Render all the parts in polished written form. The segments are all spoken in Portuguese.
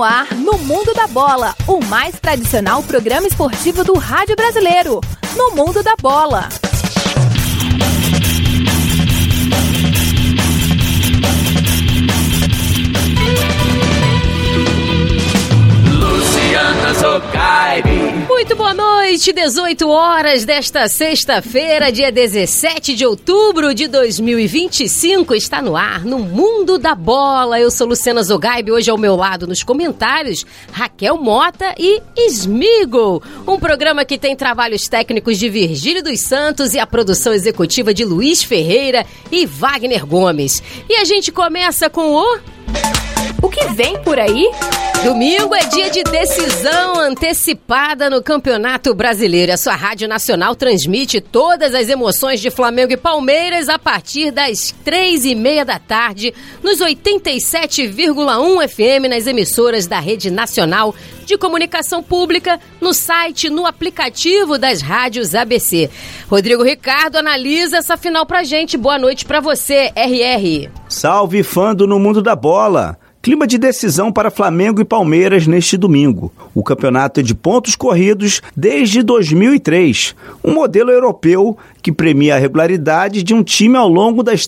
no ar no Mundo da Bola, o mais tradicional programa esportivo do rádio brasileiro. No Mundo da Bola. Muito boa noite, 18 horas desta sexta-feira, dia 17 de outubro de 2025, está no ar, no Mundo da Bola. Eu sou Luciana Zogaib, hoje ao meu lado nos comentários, Raquel Mota e Smigol. Um programa que tem trabalhos técnicos de Virgílio dos Santos e a produção executiva de Luiz Ferreira e Wagner Gomes. E a gente começa com o que vem por aí? Domingo é dia de decisão antecipada no Campeonato Brasileiro. A sua Rádio Nacional transmite todas as emoções de Flamengo e Palmeiras a partir das 3h30 da tarde, nos 87,1 FM, nas emissoras da Rede Nacional de Comunicação Pública, no site, no aplicativo das rádios ABC. Rodrigo Ricardo analisa essa final pra gente. Boa noite pra você, RR. Salve, fã do No Mundo da Bola! Clima de decisão para Flamengo e Palmeiras neste domingo. O campeonato é de pontos corridos desde 2003, um modelo europeu que premia a regularidade de um time ao longo das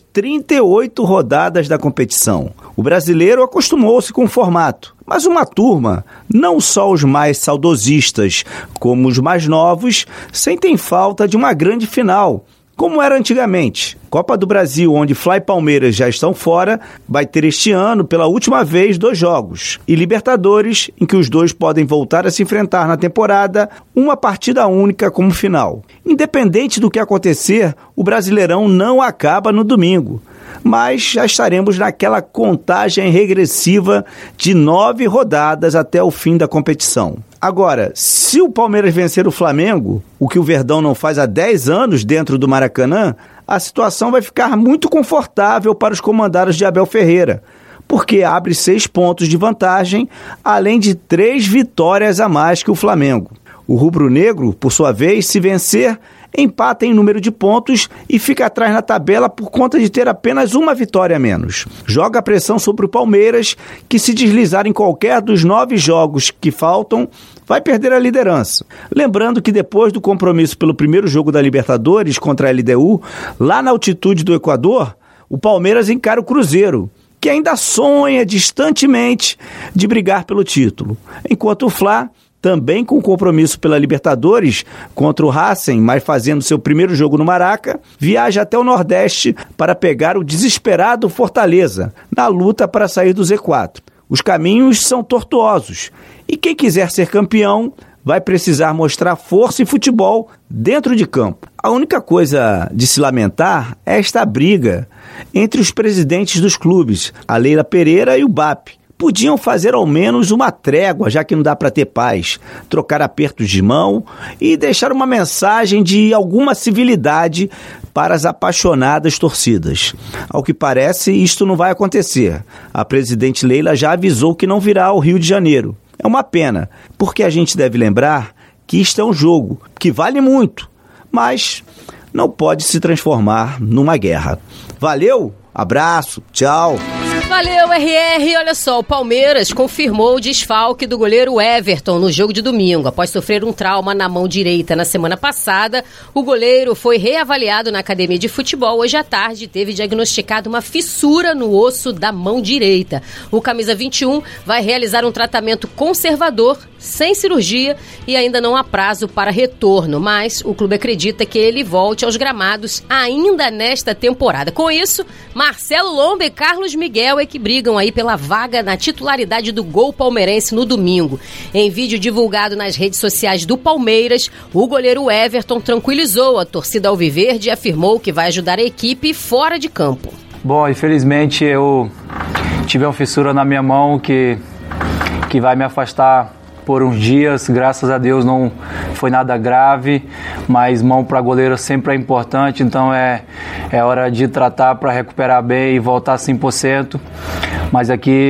38 rodadas da competição. O brasileiro acostumou-se com o formato, mas uma turma, não só os mais saudosistas, como os mais novos, sentem falta de uma grande final, como era antigamente. Copa do Brasil, onde Fla e Palmeiras já estão fora, vai ter este ano, pela última vez, 2 jogos. E Libertadores, em que os dois podem voltar a se enfrentar na temporada, uma partida única como final. Independente do que acontecer, o Brasileirão não acaba no domingo. Mas já estaremos naquela contagem regressiva de 9 rodadas até o fim da competição. Agora, se o Palmeiras vencer o Flamengo, o que o Verdão não faz há 10 anos dentro do Maracanã, a situação vai ficar muito confortável para os comandados de Abel Ferreira, porque abre 6 pontos de vantagem, além de 3 vitórias a mais que o Flamengo. O rubro-negro, por sua vez, se vencer, empata em número de pontos e fica atrás na tabela por conta de ter apenas uma vitória a menos. Joga a pressão sobre o Palmeiras, que se deslizar em qualquer dos 9 jogos que faltam, vai perder a liderança. Lembrando que depois do compromisso pelo primeiro jogo da Libertadores contra a LDU, lá na altitude do Equador, o Palmeiras encara o Cruzeiro, que ainda sonha distantemente de brigar pelo título. Enquanto o Fla, também com compromisso pela Libertadores contra o Racing, mas fazendo seu primeiro jogo no Maraca, viaja até o Nordeste para pegar o desesperado Fortaleza, na luta para sair do Z4. Os caminhos são tortuosos, e quem quiser ser campeão vai precisar mostrar força e futebol dentro de campo. A única coisa de se lamentar é esta briga entre os presidentes dos clubes, a Leila Pereira e o BAP. Podiam fazer ao menos uma trégua, já que não dá para ter paz, trocar apertos de mão e deixar uma mensagem de alguma civilidade para as apaixonadas torcidas. Ao que parece, isto não vai acontecer. A presidente Leila já avisou que não virá ao Rio de Janeiro. É uma pena, porque a gente deve lembrar que isto é um jogo que vale muito, mas não pode se transformar numa guerra. Valeu, abraço, tchau! Valeu, RR. Olha só, o Palmeiras confirmou o desfalque do goleiro Everton no jogo de domingo. Após sofrer um trauma na mão direita na semana passada, o goleiro foi reavaliado na academia de futebol. Hoje à tarde teve diagnosticado uma fissura no osso da mão direita. O camisa 21 vai realizar um tratamento conservador, sem cirurgia, e ainda não há prazo para retorno, mas o clube acredita que ele volte aos gramados ainda nesta temporada. Com isso, Marcelo Lomba e Carlos Miguel é que brigam aí pela vaga na titularidade do gol palmeirense no domingo. Em vídeo divulgado nas redes sociais do Palmeiras, o goleiro Everton tranquilizou a torcida alviverde e afirmou que vai ajudar a equipe fora de campo. Bom, infelizmente eu tive uma fissura na minha mão que vai me afastar por uns dias. Graças a Deus não foi nada grave, mas mão para goleiro sempre é importante, então é hora de tratar para recuperar bem e voltar 100%. Mas aqui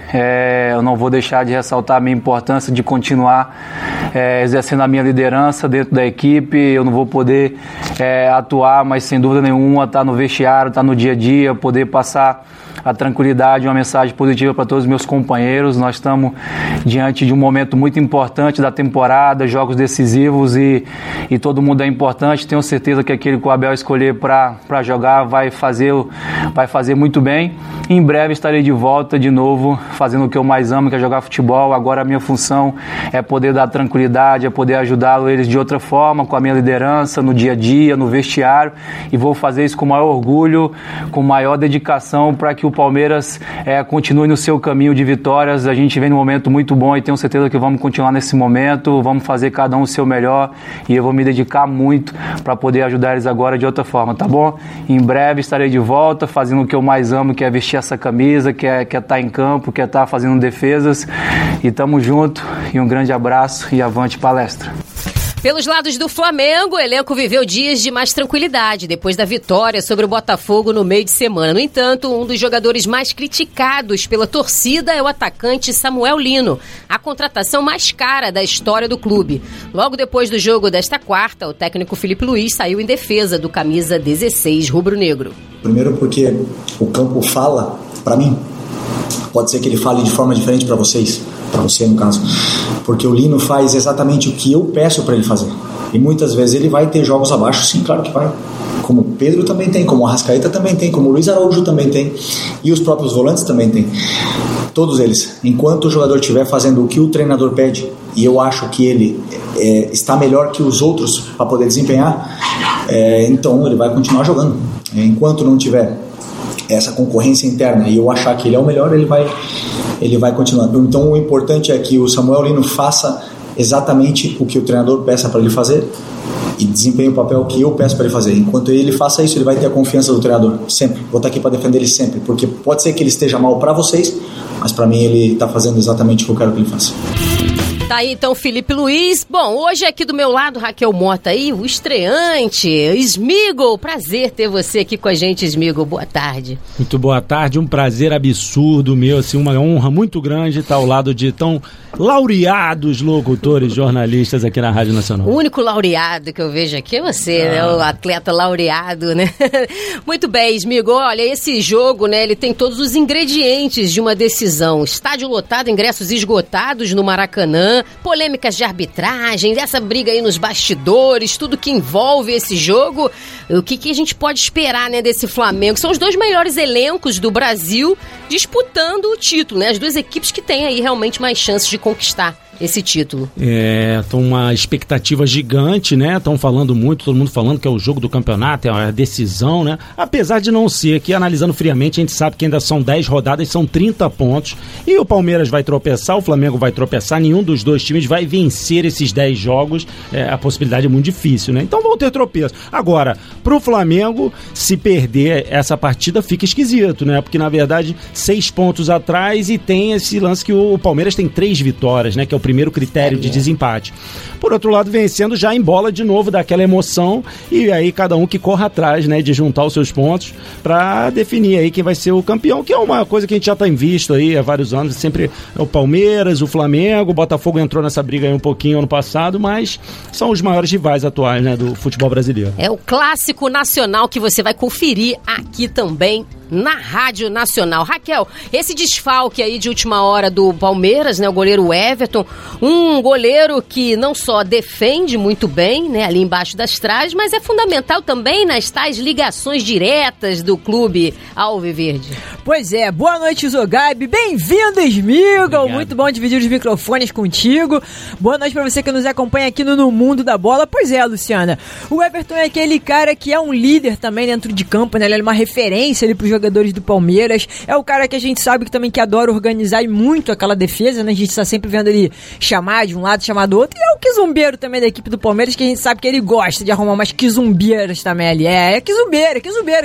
eu não vou deixar de ressaltar a minha importância de continuar exercendo a minha liderança dentro da equipe. Eu não vou poder atuar, mas sem dúvida nenhuma estar no vestiário, estar no dia a dia, poder passar a tranquilidade, uma mensagem positiva para todos os meus companheiros. Nós estamos diante de um momento muito importante da temporada, jogos decisivos e todo mundo é importante. Tenho certeza que aquele que o Abel escolher para jogar vai fazer muito bem. Em breve estarei de volta de novo, fazendo o que eu mais amo, que é jogar futebol. Agora a minha função é poder dar tranquilidade, é poder ajudá-los de outra forma, com a minha liderança, no dia a dia, no vestiário, e vou fazer isso com maior orgulho, com maior dedicação, para que o Palmeiras continue no seu caminho de vitórias. A gente vem num momento muito bom e tenho certeza que vamos continuar nesse momento, vamos fazer cada um o seu melhor e eu vou me dedicar muito para poder ajudar eles agora de outra forma, tá bom? Em breve estarei de volta fazendo o que eu mais amo, que é vestir essa camisa, que é estar em campo, que é estar fazendo defesas, e tamo junto, e um grande abraço e avante palestra. Pelos lados do Flamengo, o elenco viveu dias de mais tranquilidade depois da vitória sobre o Botafogo no meio de semana. No entanto, um dos jogadores mais criticados pela torcida é o atacante Samuel Lino, a contratação mais cara da história do clube. Logo depois do jogo desta quarta, o técnico Filipe Luís saiu em defesa do camisa 16 rubro-negro. Primeiro porque o campo fala para mim. Pode ser que ele fale de forma diferente para vocês, para você no caso, porque o Lino faz exatamente o que eu peço para ele fazer, e muitas vezes ele vai ter jogos abaixo, sim, claro que vai, como o Pedro também tem, como o Arrascaeta também tem, como o Luiz Araújo também tem, e os próprios volantes também tem, todos eles. Enquanto o jogador estiver fazendo o que o treinador pede, e eu acho que ele está melhor que os outros para poder desempenhar, então ele vai continuar jogando. Enquanto não tiver essa concorrência interna e eu achar que ele é o melhor, ele vai continuar. Então o importante é que o Samuel Lino faça exatamente o que o treinador peça para ele fazer e desempenhe o papel que eu peço para ele fazer. Enquanto ele faça isso, ele vai ter a confiança do treinador, sempre. Vou estar aqui para defender ele sempre, porque pode ser que ele esteja mal para vocês, mas para mim ele está fazendo exatamente o que eu quero que ele faça. Tá aí então Filipe Luís. Bom, hoje aqui do meu lado, Raquel Mota aí, o estreante, Smigol. Prazer ter você aqui com a gente, Smigol. Boa tarde. Muito boa tarde, um prazer absurdo meu, assim, uma honra muito grande estar ao lado de tão laureados locutores, jornalistas aqui na Rádio Nacional. O único laureado que eu vejo aqui é você, né? O atleta laureado, né? Muito bem, Smigol. Olha, esse jogo, né, ele tem todos os ingredientes de uma decisão. Estádio lotado, ingressos esgotados no Maracanã, polêmicas de arbitragem, essa briga aí nos bastidores, tudo que envolve esse jogo. O que a gente pode esperar, né, desse Flamengo? São os dois melhores elencos do Brasil disputando o título, né? As duas equipes que têm aí realmente mais chances de conquistar esse título. Estão uma expectativa gigante, né? Estão falando muito, todo mundo falando que é o jogo do campeonato, é a decisão, né? Apesar de não ser, que analisando friamente, a gente sabe que ainda são 10 rodadas, são 30 pontos, e o Palmeiras vai tropeçar, o Flamengo vai tropeçar, nenhum dos dois times vai vencer esses 10 jogos, a possibilidade é muito difícil, né? Então vão ter tropeço. Agora, pro Flamengo, se perder essa partida, fica esquisito, né? Porque, na verdade, 6 pontos atrás, e tem esse lance que o Palmeiras tem 3 vitórias, né? Que é o primeiro critério de desempate. Por outro lado, vencendo já embola de novo daquela emoção, e aí cada um que corra atrás, né, de juntar os seus pontos para definir aí quem vai ser o campeão, que é uma coisa que a gente já tem visto aí há vários anos, sempre é o Palmeiras, o Flamengo, o Botafogo entrou nessa briga aí um pouquinho ano passado, mas são os maiores rivais atuais, né, do futebol brasileiro. É o clássico nacional que você vai conferir aqui também na Rádio Nacional. Raquel, esse desfalque aí de última hora do Palmeiras, né, o goleiro Everton, um goleiro que não só defende muito bem, né, ali embaixo das traves, mas é fundamental também nas tais ligações diretas do clube alviverde. Pois é, boa noite, Zogaib, bem-vindo, Smigol, muito bom dividir os microfones contigo, boa noite pra você que nos acompanha aqui no Mundo da Bola. Pois é, Luciana, o Everton é aquele cara que é um líder também dentro de campo, né, ele é uma referência ali pros jogadores do Palmeiras, é o cara que a gente sabe que também que adora organizar e muito aquela defesa, né? A gente tá sempre vendo ele chamar de um lado, chamar do outro, e é o quizumbeiro também da equipe do Palmeiras, que a gente sabe que ele gosta de arrumar umas quizumbeiras também ali, é quizumbeiro,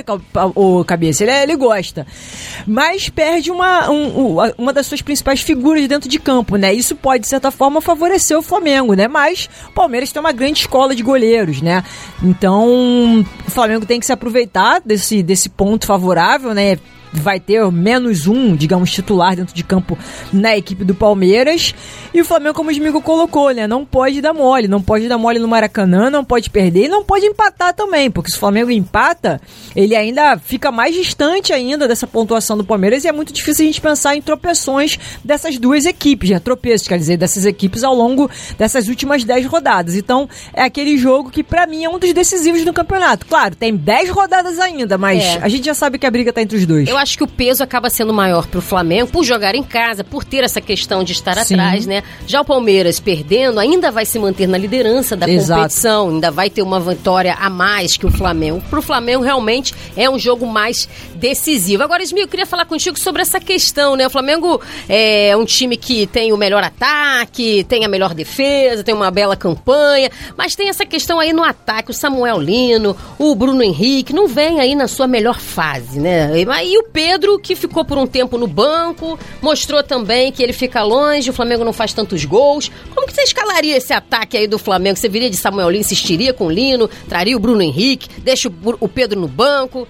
o cabeça, ele gosta, mas perde uma das suas principais figuras dentro de campo, né? Isso pode, de certa forma, favorecer o Flamengo, né? Mas o Palmeiras tem uma grande escola de goleiros, né? Então, o Flamengo tem que se aproveitar desse ponto favorável, né? vai ter menos um, digamos, titular dentro de campo na equipe do Palmeiras. E o Flamengo, como o Smigo colocou, né, não pode dar mole no Maracanã, não pode perder e não pode empatar também, porque se o Flamengo empata, ele ainda fica mais distante ainda dessa pontuação do Palmeiras e é muito difícil a gente pensar em tropeções dessas duas equipes, né, tropeços, quer dizer, dessas equipes ao longo dessas últimas 10 rodadas. Então, é aquele jogo que pra mim é um dos decisivos do campeonato. Claro, tem 10 rodadas ainda, mas a gente já sabe que a briga tá entre os dois. Eu acho que o peso acaba sendo maior pro Flamengo por jogar em casa, por ter essa questão de estar atrás, né? Já o Palmeiras perdendo ainda vai se manter na liderança da competição, ainda vai ter uma vitória a mais que o Flamengo. Pro Flamengo realmente é um jogo mais decisivo. Agora, Ismir, eu queria falar contigo sobre essa questão, né? O Flamengo é um time que tem o melhor ataque, tem a melhor defesa, tem uma bela campanha, mas tem essa questão aí no ataque, o Samuel Lino, o Bruno Henrique, não vem aí na sua melhor fase, né? E o Pedro, que ficou por um tempo no banco, mostrou também que ele fica longe, o Flamengo não faz tantos gols. Como que você escalaria esse ataque aí do Flamengo? Você viria de Samuel Lino, insistiria com o Lino, traria o Bruno Henrique, deixa o Pedro no banco?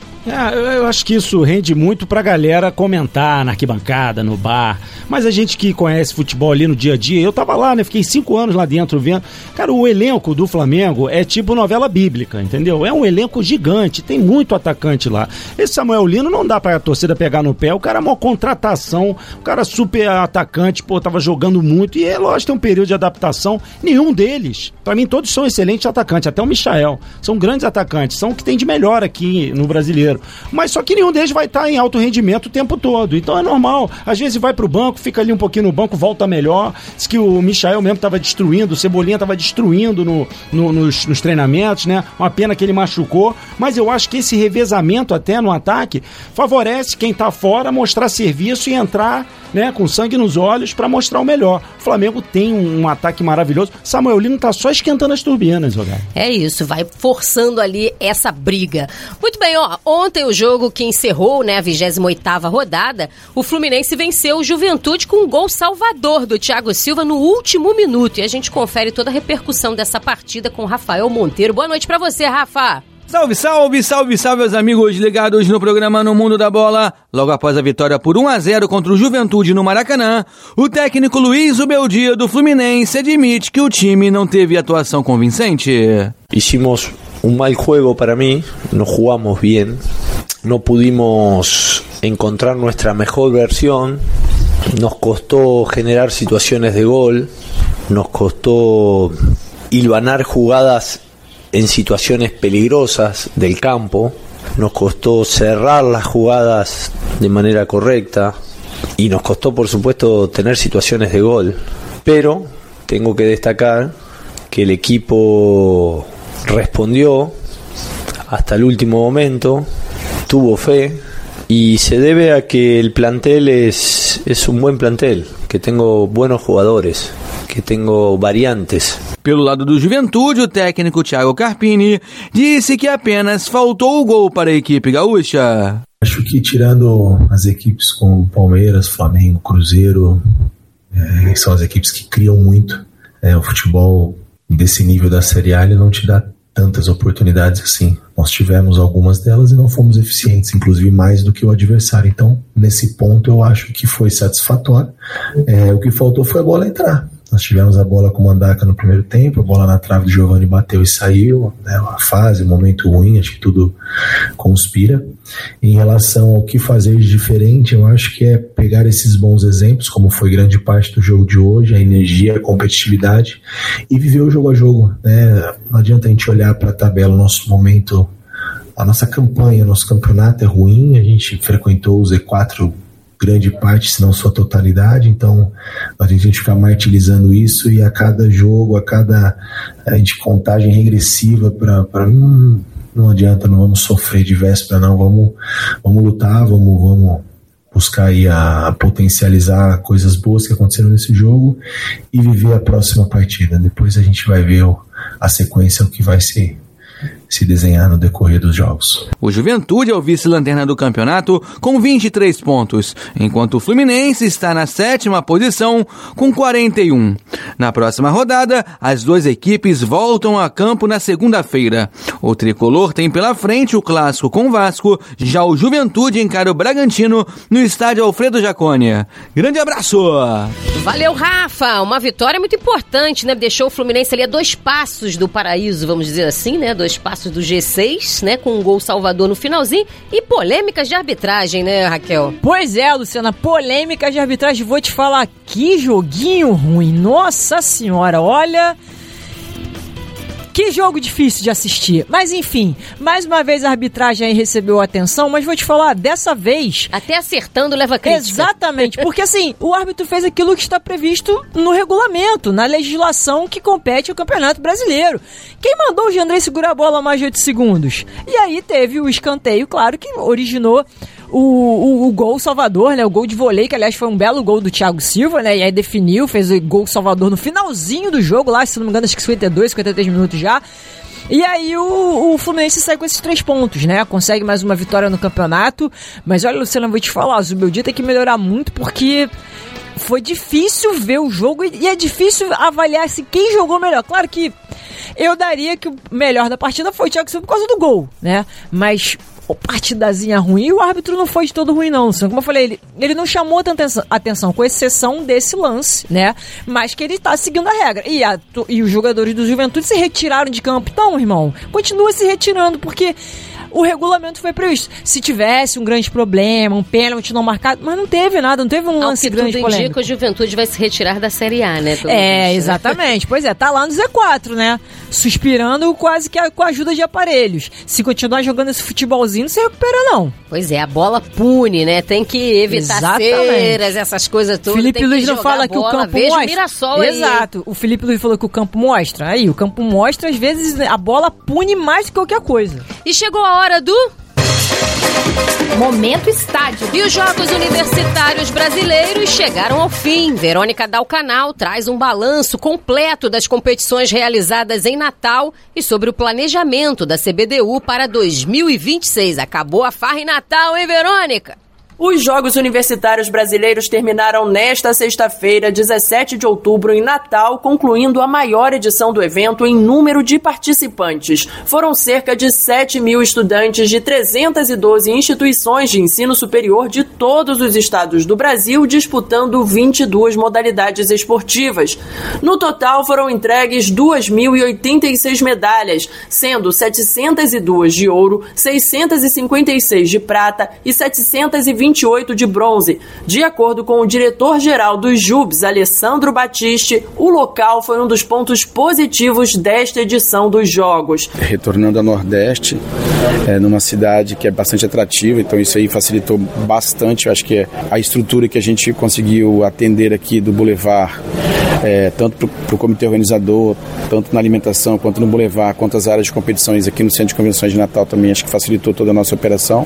Eu acho que isso rende muito pra galera comentar na arquibancada, no bar. Mas a gente que conhece futebol ali no dia a dia, eu tava lá, né? Fiquei 5 anos lá dentro vendo. Cara, o elenco do Flamengo é tipo novela bíblica, entendeu? É um elenco gigante, tem muito atacante lá. Esse Samuel Lino não dá pra torcida pegar no pé, o cara é uma contratação, o cara super atacante, tava jogando muito. E é lógico, tem um período de adaptação. Nenhum deles, pra mim todos são excelentes atacantes, até o Michael. São grandes atacantes, são o que tem de melhor aqui no brasileiro. Mas só que nenhum deles vai estar em alto rendimento o tempo todo, então é normal, às vezes vai pro banco, fica ali um pouquinho no banco, volta melhor. Diz que o Michael mesmo estava destruindo, o Cebolinha estava destruindo nos treinamentos, né? Uma pena que ele machucou, mas eu acho que esse revezamento até no ataque favorece quem tá fora mostrar serviço e entrar, né, com sangue nos olhos para mostrar o melhor. O Flamengo tem um ataque maravilhoso. Samuel Lino tá só esquentando as turbinas, Rogar. É isso, vai forçando ali essa briga. Muito bem, ontem o jogo que encerrou, né, a 28ª rodada, o Fluminense venceu o Juventude com um gol salvador do Thiago Silva no último minuto. E a gente confere toda a repercussão dessa partida com o Rafael Monteiro. Boa noite pra você, Rafa. Salve, salve, salve, salve, meus amigos ligados no programa No Mundo da Bola. Logo após a vitória por 1-0 contra o Juventude no Maracanã, o técnico Luiz Ubeldia do Fluminense admite que o time não teve atuação convincente. Hicimos un mal juego para mí, no jugamos bien, no pudimos encontrar nuestra mejor versión, nos costó generar situaciones de gol, nos costó hilvanar jugadas en situaciones peligrosas del campo, nos costó cerrar las jugadas de manera correcta y nos costó, por supuesto, tener situaciones de gol. Pero tengo que destacar que el equipo respondió hasta el último momento, tuvo fe y se debe a que el plantel es un buen plantel, que tengo buenos jugadores, que tengo variantes. Pelo lado do Juventude, o técnico Thiago Carpini disse que apenas faltou o gol para a equipe gaúcha. Acho que tirando as equipes como Palmeiras, Flamengo, Cruzeiro, são as equipes que criam muito. O futebol desse nível da Série A ele não te dá tantas oportunidades assim. Nós tivemos algumas delas e não fomos eficientes, inclusive mais do que o adversário. Então, nesse ponto, eu acho que foi satisfatório. O que faltou foi a bola entrar. Nós tivemos a bola com o Mandaca no primeiro tempo, a bola na trave do Giovani bateu e saiu, né, a fase, o momento ruim, acho que tudo conspira. Em relação ao que fazer de diferente, eu acho que é pegar esses bons exemplos, como foi grande parte do jogo de hoje, a energia, a competitividade, e viver o jogo a jogo, né? Não adianta a gente olhar para a tabela, o nosso momento, a nossa campanha, o nosso campeonato é ruim, a gente frequentou o Z4 grande parte, se não sua totalidade, então a gente ficar martirizando isso e a cada jogo, a cada de contagem regressiva para não adianta, não vamos sofrer de véspera, não, vamos lutar, vamos buscar aí a potencializar coisas boas que aconteceram nesse jogo e viver a próxima partida. Depois a gente vai ver a sequência, o que vai se se desenhar no decorrer dos jogos. O Juventude é o vice-lanterna do campeonato com 23 pontos, enquanto o Fluminense está na 7ª posição com 41. Na próxima rodada, as duas equipes voltam a campo na segunda-feira. O tricolor tem pela frente o clássico com o Vasco, já o Juventude encara o Bragantino no estádio Alfredo Jaconi. Grande abraço! Valeu, Rafa! Uma vitória muito importante, né? Deixou o Fluminense ali a 2 passos do paraíso, vamos dizer assim, né? 2 passos do G6, né? Com um gol salvador no finalzinho e polêmicas de arbitragem, né, Raquel? Pois é, Luciana, polêmicas de arbitragem. Vou te falar, que joguinho ruim. Nossa senhora, olha... Que jogo difícil de assistir. Mas enfim, mais uma vez a arbitragem aí recebeu atenção, mas vou te falar, dessa vez... Até acertando leva crítica. Exatamente, porque assim, o árbitro fez aquilo que está previsto no regulamento, na legislação que compete ao Campeonato Brasileiro. Quem mandou o Jandrei segurar a bola mais de 8 segundos? E aí teve o escanteio, claro, que originou o gol salvador, né? O gol de vôlei, que aliás foi um belo gol do Thiago Silva, né? E aí definiu, fez o gol salvador no finalzinho do jogo lá, se não me engano, acho que 53 minutos já. E aí o Fluminense sai com esses 3 pontos, né? Consegue mais uma vitória no campeonato. Mas olha, Luciano, eu vou te falar, o Zubeldia tem que melhorar muito, porque foi difícil ver o jogo e é difícil avaliar assim, quem jogou melhor. Claro que eu daria que o melhor da partida foi o Thiago Silva por causa do gol, né? Mas... partidazinha ruim, e o árbitro não foi de todo ruim não, como eu falei, ele não chamou tanta atenção, com exceção desse lance, né, mas que ele tá seguindo a regra, e os jogadores do Juventude se retiraram de campo, então, irmão, continua se retirando, porque o regulamento foi previsto. Se tivesse um grande problema, um pênalti não marcado, mas não teve nada, não teve um lance grande polêmico. Indica, o Juventude vai se retirar da Série A, né? Exatamente. Pois é, tá lá no Z4, né? Suspirando quase que com a ajuda de aparelhos. Se continuar jogando esse futebolzinho, não se recupera, não. Pois é, a bola pune, né? Tem que evitar ceiras, essas coisas todas. Felipe Luiz não fala que o campo mostra. Mirassol aí. Exato. O Felipe Luiz falou que o campo mostra. Aí, o campo mostra, às vezes a bola pune mais do que qualquer coisa. E chegou a hora do... Momento Estádio. E os Jogos Universitários Brasileiros chegaram ao fim. Verônica Dalcanal traz um balanço completo das competições realizadas em Natal e sobre o planejamento da CBDU para 2026. Acabou a farra em Natal, hein, Verônica? Os Jogos Universitários Brasileiros terminaram nesta sexta-feira, 17 de outubro, em Natal, concluindo a maior edição do evento em número de participantes. Foram cerca de 7 mil estudantes de 312 instituições de ensino superior de todos os estados do Brasil disputando 22 modalidades esportivas. No total, foram entregues 2.086 medalhas, sendo 702 de ouro, 656 de prata e 728 de bronze. De acordo com o diretor-geral dos JUBs, Alessandro Battisti, o local foi um dos pontos positivos desta edição dos Jogos. Retornando ao Nordeste, numa cidade que é bastante atrativa, então isso aí facilitou bastante, eu acho que a estrutura que a gente conseguiu atender aqui do Boulevard, tanto para o comitê organizador, tanto na alimentação, quanto no Boulevard, quanto as áreas de competições aqui no Centro de Convenções de Natal também, acho que facilitou toda a nossa operação.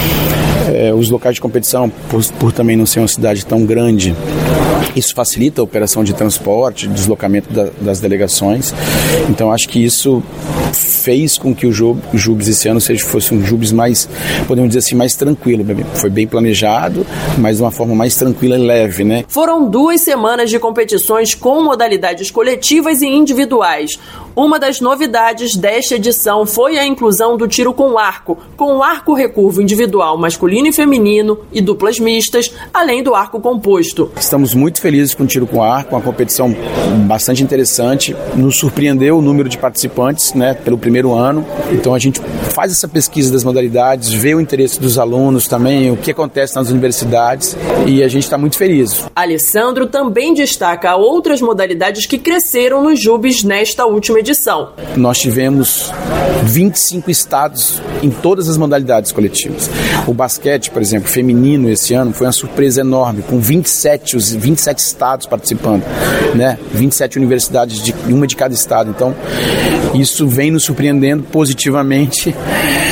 Os locais de competição, por também não ser uma cidade tão grande, isso facilita a operação de transporte, deslocamento das delegações. Então acho que isso fez com que o JUBs esse ano fosse um JUBs mais, podemos dizer assim, mais tranquilo. Foi bem planejado, mas de uma forma mais tranquila e leve, né? Foram 2 semanas de competições com modalidades coletivas e individuais. Uma das novidades desta edição foi a inclusão do tiro com arco recurvo individual masculino e feminino e duplas mistas, além do arco composto. Estamos muito felizes com o tiro com arco, uma competição bastante interessante. Nos surpreendeu o número de participantes, né, pelo primeiro ano. Então a gente faz essa pesquisa das modalidades, vê o interesse dos alunos também, o que acontece nas universidades, e a gente está muito feliz. Alessandro também destaca outras modalidades que cresceram nos JUBs nesta última edição. Nós tivemos 25 estados em todas as modalidades coletivas. O basquete, por exemplo, feminino esse ano foi uma surpresa enorme, com 27 estados participando, né? 27 universidades, uma de cada estado. Então, isso vem nos surpreendendo positivamente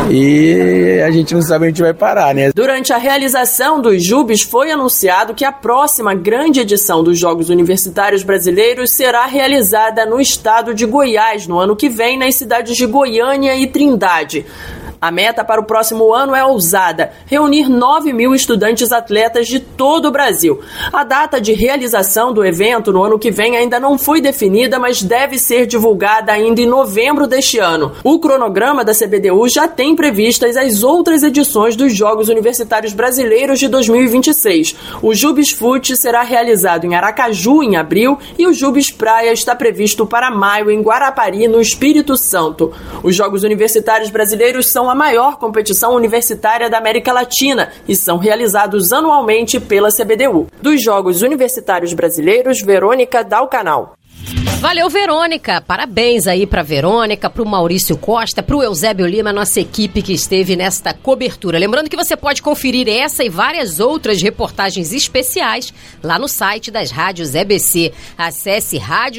e a gente não sabe onde vai parar, né? Durante a realização dos JUBs foi anunciado que a próxima grande edição dos Jogos Universitários Brasileiros será realizada no estado de Goiás no ano que vem, nas cidades de Goiânia e Trindade. A meta para o próximo ano é ousada: reunir 9.000 estudantes atletas de todo o Brasil. A data de realização do evento no ano que vem ainda não foi definida, mas deve ser divulgada ainda em novembro deste ano. O cronograma da CBDU já tem previstas as outras edições dos Jogos Universitários Brasileiros de 2026. O JUBs Fute será realizado em Aracaju em abril e o JUBs Praia está previsto para maio em Guarapari, no Espírito Santo. Os Jogos Universitários Brasileiros são a maior competição universitária da América Latina e são realizados anualmente pela CBDU. Dos Jogos Universitários Brasileiros, Verônica Dalcanal. Valeu, Verônica. Parabéns aí pra Verônica, pro Maurício Costa, pro Eusébio Lima, nossa equipe que esteve nesta cobertura. Lembrando que você pode conferir essa e várias outras reportagens especiais lá no site das rádios EBC. Acesse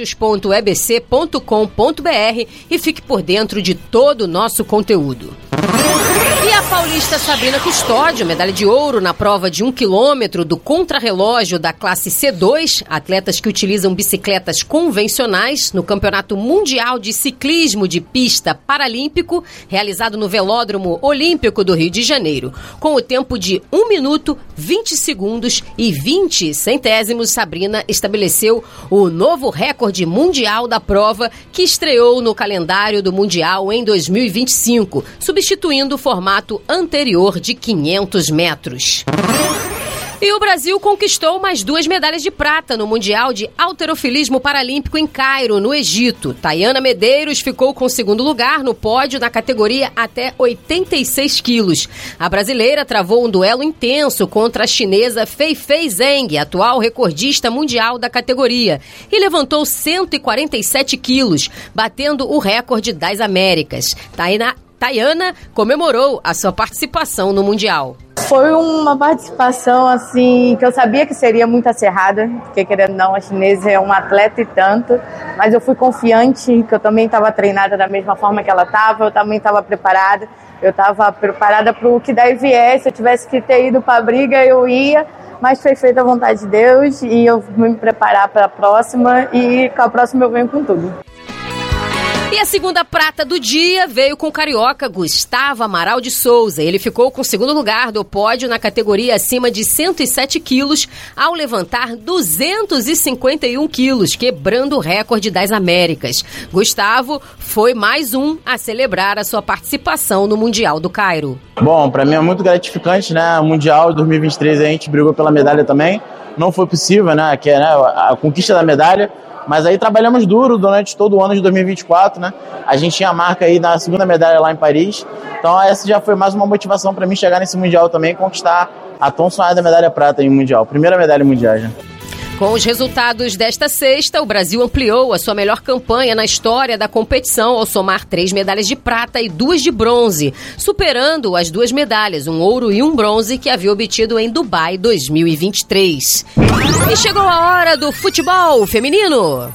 radios.ebc.com.br e fique por dentro de todo o nosso conteúdo. E a paulista Sabrina Custódio, medalha de ouro na prova de 1 quilômetro do contrarrelógio da classe C2, atletas que utilizam bicicletas convencionais no Campeonato Mundial de Ciclismo de Pista Paralímpico, realizado no Velódromo Olímpico do Rio de Janeiro. Com o tempo de 1 minuto, 20 segundos e 20 centésimos, Sabrina estabeleceu o novo recorde mundial da prova, que estreou no calendário do Mundial em 2025, substituindo o formato anterior de 500 metros. E o Brasil conquistou mais 2 medalhas de prata no Mundial de Halterofilismo Paralímpico em Cairo, no Egito. Tayana Medeiros ficou com o 2º lugar no pódio na categoria até 86 quilos. A brasileira travou um duelo intenso contra a chinesa Feifei Zheng, atual recordista mundial da categoria, e levantou 147 quilos, batendo o recorde das Américas. Tayana comemorou a sua participação no Mundial. Foi uma participação, assim, que eu sabia que seria muito acirrada, porque, querendo ou não, a chinesa é uma atleta e tanto, mas eu fui confiante, que eu também estava treinada da mesma forma que ela estava, eu também estava preparada, para o que daí viesse. Se eu tivesse que ter ido para a briga, eu ia, mas foi feita a vontade de Deus e eu vou me preparar para a próxima, e com a próxima eu venho com tudo. E a segunda prata do dia veio com o carioca Gustavo Amaral de Souza. Ele ficou com o 2º lugar do pódio na categoria acima de 107 quilos, ao levantar 251 quilos, quebrando o recorde das Américas. Gustavo foi mais um a celebrar a sua participação no Mundial do Cairo. Bom, para mim é muito gratificante, né? O Mundial de 2023 a gente brigou pela medalha também. Não foi possível, né? Que é, né, a conquista da medalha. Mas aí trabalhamos duro durante todo o ano de 2024, né? A gente tinha a marca aí da 2ª medalha lá em Paris. Então essa já foi mais uma motivação para mim chegar nesse Mundial também e conquistar a tão sonhada medalha prata em Mundial. Primeira medalha mundial já. Com os resultados desta sexta, o Brasil ampliou a sua melhor campanha na história da competição ao somar 3 medalhas de prata e 2 de bronze, superando as 2 medalhas, um ouro e um bronze, que havia obtido em Dubai 2023. E chegou a hora do futebol feminino.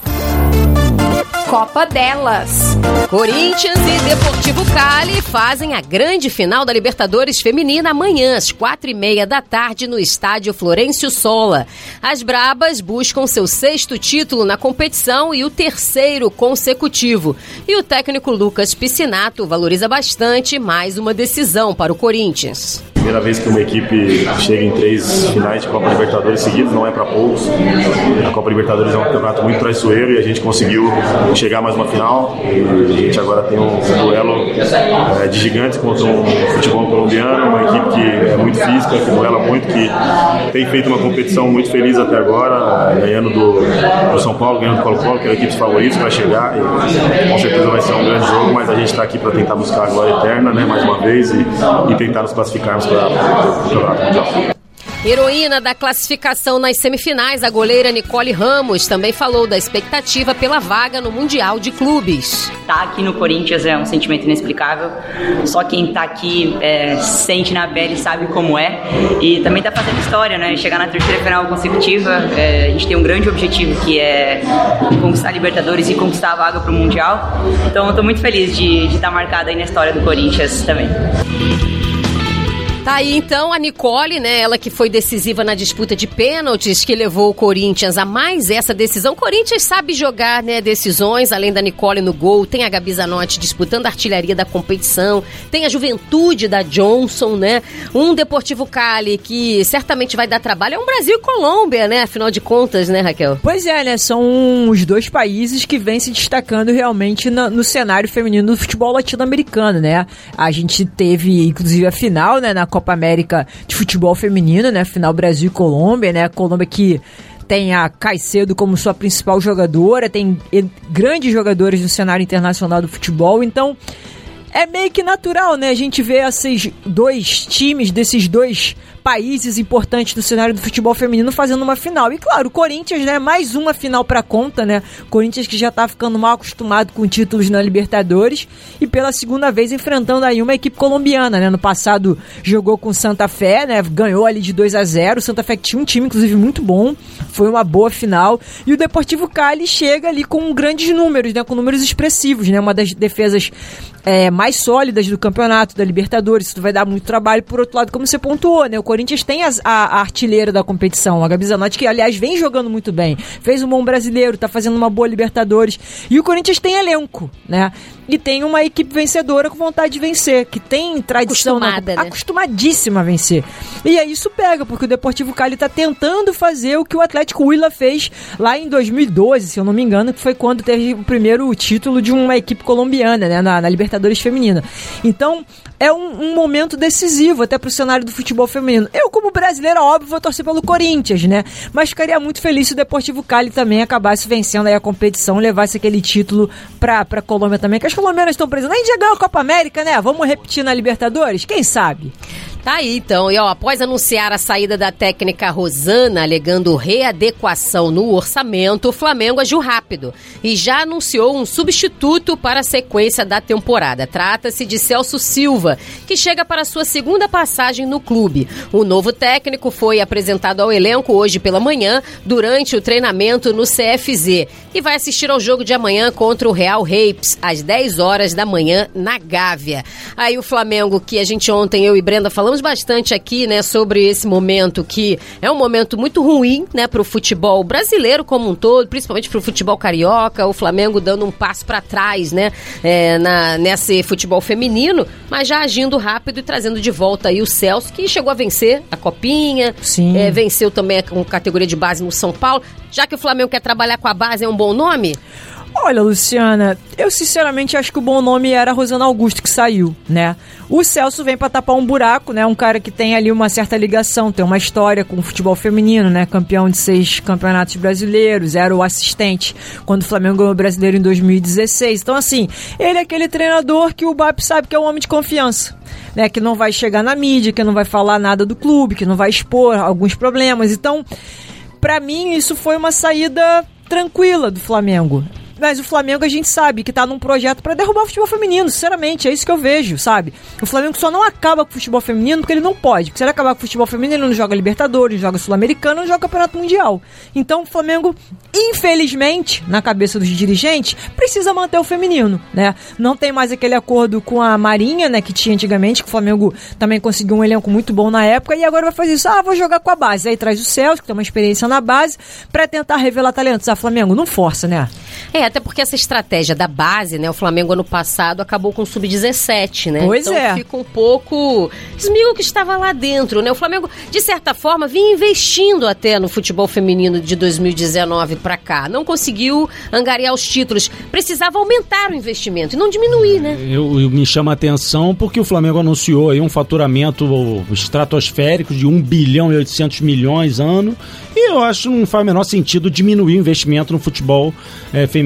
Copa delas. Corinthians e Deportivo Cali fazem a grande final da Libertadores Feminina amanhã, às 4h30 da tarde, no estádio Florencio Sola. As brabas buscam seu 6º título na competição e o 3º consecutivo. E o técnico Lucas Piscinato valoriza bastante mais uma decisão para o Corinthians. Primeira vez que uma equipe chega em 3 finais de Copa Libertadores seguidos, não é para poucos. A Copa Libertadores é um campeonato muito traiçoeiro e a gente conseguiu chegar mais uma final. E a gente agora tem um duelo de gigantes contra um futebol colombiano, uma equipe que é muito física, que duela muito, que tem feito uma competição muito feliz até agora, ganhando do São Paulo, ganhando do Colo-Colo, que eram equipes favoritas para chegar. E com certeza vai ser um grande jogo, mas a gente está aqui para tentar buscar a glória eterna, né, mais uma vez, e tentar nos classificarmos para o Campeonato Mundial. Heroína da classificação nas semifinais, a goleira Nicole Ramos também falou da expectativa pela vaga no Mundial de Clubes. Tá aqui no Corinthians é um sentimento inexplicável. Só quem tá aqui sente na pele e sabe como é. E também tá fazendo história, né? Chegar na terceira final consecutiva. A gente tem um grande objetivo que é conquistar a Libertadores e conquistar a vaga pro Mundial. Então eu tô muito feliz de estar marcada aí na história do Corinthians também. Tá aí então a Nicole, né, ela que foi decisiva na disputa de pênaltis, que levou o Corinthians a mais essa decisão. O Corinthians sabe jogar, né, decisões, além da Nicole no gol, tem a Gabi Zanotti disputando a artilharia da competição, tem a juventude da Johnson, né, um Deportivo Cali que certamente vai dar trabalho, é um Brasil e Colômbia, né, afinal de contas, né, Raquel? Pois é, né, são os dois países que vêm se destacando realmente no cenário feminino do futebol latino-americano, né, a gente teve, inclusive, a final, né, na Copa América de futebol feminino, né? Final Brasil e Colômbia, né? Colômbia que tem a Caicedo como sua principal jogadora, tem grandes jogadores no cenário internacional do futebol, então é meio que natural, né? A gente vê esses dois times desses dois países importantes do cenário do futebol feminino fazendo uma final. E claro, o Corinthians, né? Mais uma final pra conta, né? Corinthians que já tá ficando mal acostumado com títulos na Libertadores e pela segunda vez enfrentando aí uma equipe colombiana, né? No passado jogou com Santa Fé, né? Ganhou ali de 2-0. Santa Fé que tinha um time, inclusive, muito bom. Foi uma boa final. E o Deportivo Cali chega ali com grandes números, né? Com números expressivos, né? Uma das defesas mais sólidas do campeonato, da Libertadores. Isso vai dar muito trabalho. Por outro lado, como você pontuou, né? O Corinthians tem a artilheira da competição, a Gabi Zanotti, que aliás vem jogando muito bem, fez um bom brasileiro, tá fazendo uma boa Libertadores, e o Corinthians tem elenco, né? E tem uma equipe vencedora com vontade de vencer, que tem tradição, acostumadíssima a vencer. E aí isso pega, porque o Deportivo Cali tá tentando fazer o que o Atlético Huila fez lá em 2012, se eu não me engano, que foi quando teve o primeiro título de uma equipe colombiana, né, na Libertadores feminina. Então, é um momento decisivo até pro cenário do futebol feminino. Eu, como brasileiro, óbvio, vou torcer pelo Corinthians, né? Mas ficaria muito feliz se o Deportivo Cali também acabasse vencendo aí a competição, levasse aquele título pra Colômbia também, que as colombianas estão presas. A gente já ganhou a Copa América, né? Vamos repetir na Libertadores? Quem sabe? Tá aí, então. E, ó, após anunciar a saída da técnica Rosana, alegando readequação no orçamento, o Flamengo agiu rápido e já anunciou um substituto para a sequência da temporada. Trata-se de Celso Silva, que chega para sua segunda passagem no clube. O novo técnico foi apresentado ao elenco hoje pela manhã, durante o treinamento no CFZ, e vai assistir ao jogo de amanhã contra o Real Rapes, às 10 horas da manhã, na Gávea. Aí o Flamengo, que a gente ontem, eu e Brenda, falamos bastante aqui, né, sobre esse momento, que é um momento muito ruim, né, para o futebol brasileiro como um todo, principalmente para o futebol carioca, o Flamengo dando um passo para trás, né, nesse futebol feminino, mas já agindo rápido e trazendo de volta aí o Celso, que chegou a vencer a Copinha, venceu também com categoria de base no São Paulo. Já que o Flamengo quer trabalhar com a base, é um bom nome? Olha, Luciana, eu sinceramente acho que o bom nome era a Rosana Augusto, que saiu, né? O Celso vem pra tapar um buraco, né? Um cara que tem ali uma certa ligação, tem uma história com o futebol feminino, né? Campeão de 6 campeonatos brasileiros, era o assistente quando o Flamengo ganhou o brasileiro em 2016. Então, assim, ele é aquele treinador que o BAP sabe que é um homem de confiança, né? Que não vai chegar na mídia, que não vai falar nada do clube, que não vai expor alguns problemas. Então, pra mim, isso foi uma saída tranquila do Flamengo. Mas o Flamengo, a gente sabe que tá num projeto pra derrubar o futebol feminino, sinceramente, é isso que eu vejo, sabe? O Flamengo só não acaba com o futebol feminino porque ele não pode, porque se ele acabar com o futebol feminino, ele não joga Libertadores, não joga Sul-Americano, não joga Campeonato Mundial. Então o Flamengo, infelizmente, na cabeça dos dirigentes, precisa manter o feminino, né? Não tem mais aquele acordo com a Marinha, né, que tinha antigamente, que o Flamengo também conseguiu um elenco muito bom na época, e agora vai fazer isso, vou jogar com a base. Aí traz o Celso, que tem uma experiência na base, pra tentar revelar talentos. Flamengo, não força, né? Até porque essa estratégia da base, né? O Flamengo ano passado acabou com o Sub-17, né? Pois então fica um pouco esmigo que estava lá dentro, né? O Flamengo, de certa forma, vinha investindo até no futebol feminino de 2019 pra cá. Não conseguiu angariar os títulos. Precisava aumentar o investimento e não diminuir, né? Me chama a atenção porque o Flamengo anunciou aí um faturamento estratosférico de 1 bilhão e 800 milhões ano. E eu acho que não faz o menor sentido diminuir o investimento no futebol feminino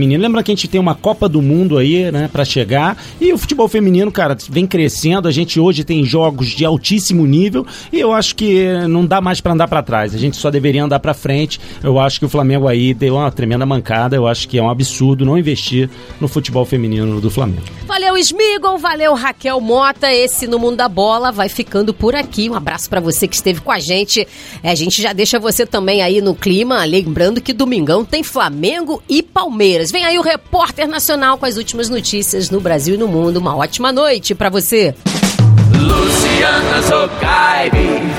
feminino. Lembra que a gente tem uma Copa do Mundo aí, né, pra chegar, e o futebol feminino, cara, vem crescendo. A gente hoje tem jogos de altíssimo nível e eu acho que não dá mais pra andar pra trás. A gente só deveria andar pra frente. Eu acho que o Flamengo aí deu uma tremenda mancada. Eu acho que é um absurdo não investir no futebol feminino do Flamengo. Valeu, Smigol, valeu, Raquel Mota. Esse No Mundo da Bola vai ficando por aqui. Um abraço pra você que esteve com a gente. A gente já deixa você também aí no clima, lembrando que domingão tem Flamengo e Palmeiras. Vem aí o Repórter Nacional com as últimas notícias no Brasil e no mundo. Uma ótima noite pra você. Luciana Zogaib.